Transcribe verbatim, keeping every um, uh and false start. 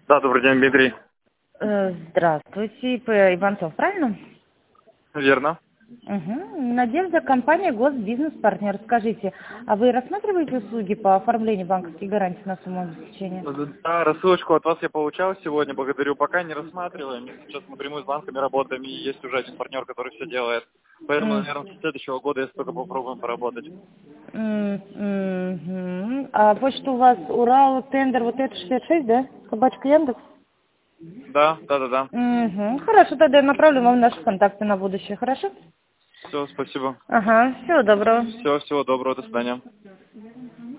Да, добрый день, Дмитрий. Э, Здравствуйте, П. Иванцов, правильно? Верно. Угу. Надежда, компания Госбизнес-партнер. Скажите, а вы рассматриваете услуги по оформлению банковских гарантий на сумму обеспечения? Да, рассылочку от вас я получал сегодня, благодарю. Пока не рассматриваем. Сейчас напрямую с банками работаем, и есть уже один партнер, который все делает. Поэтому, М. наверное, с следующего года, если только попробуем поработать. М, мгм. А почта у вас Урал, тендер, вот это шестьдесят шесть, да? Собачка Яндекс? Да, да, да, да. Угу. Хорошо, тогда я направлю вам наши контакты на будущее, хорошо? Все, спасибо. Ага, всего доброго. Все, всего доброго, до свидания.